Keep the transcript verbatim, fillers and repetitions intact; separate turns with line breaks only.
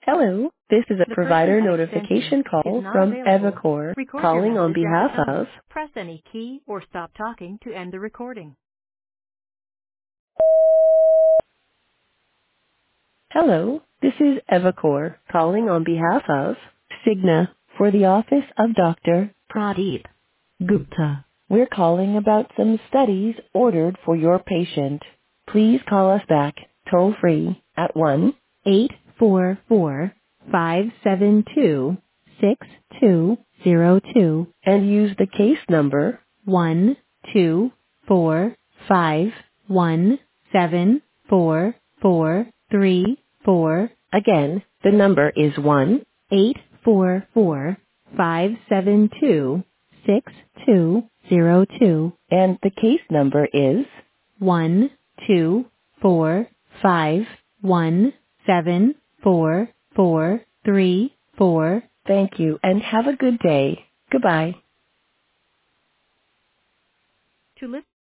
Hello, this is a
The person
provider
at extension
notification
is
call
not
from
available.
Evacor,
Record your
calling on
message at the
behalf
tone.
of...
Press any key or stop talking to end the recording.
Hello, this is Evacor, calling on behalf of Cigna for the office of Doctor Pradeep Gupta. We're calling about some studies ordered for your patient. Please call us back toll free at one eight four four, five seven two, six two zero two and use the case number one two four five one seven four four three four. Again, the number is one eight four four, five seven two, six two zero two and the case number is one two four five one seven four four three four. Thank you and have a good day. Goodbye.
To listen